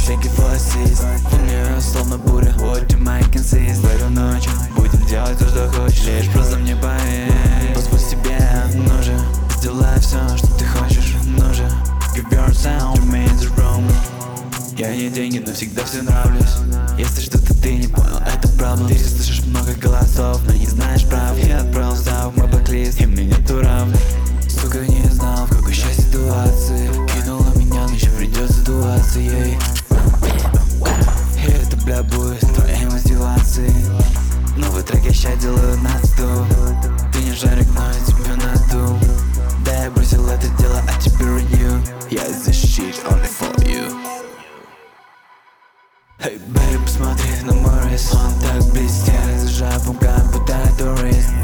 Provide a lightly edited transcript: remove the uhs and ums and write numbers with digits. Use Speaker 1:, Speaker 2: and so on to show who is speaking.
Speaker 1: всякий фасист. У нее словно буря, what you might consist. В эту ночь будем делать то, что хочешь. Лишь просто мне поверь. Позволь себе, ну же, сделай все, что ты хочешь. Ну же, give yourself to me the room. Я не деньги, но всегда все нравлюсь. Если что-то ты не понял, это правда. Ты слышишь много голосов, но не знаешь прав. Я отправился в мой бэклист, и мне нету равных. Сука, не знал, в какой счастье ситуации. Кинула меня, но еще придется сдуваться ей. И это, бля, будет твоей мотивацией. Новый трек я ща делаю на 100. Ты не жарик, но я тебя надул. Да, я бросил это дело, а теперь renew. Я this shit only for you. Эй, бэйб, посмотри на мой рейс. Он так блестит, за жабом, как будто турист.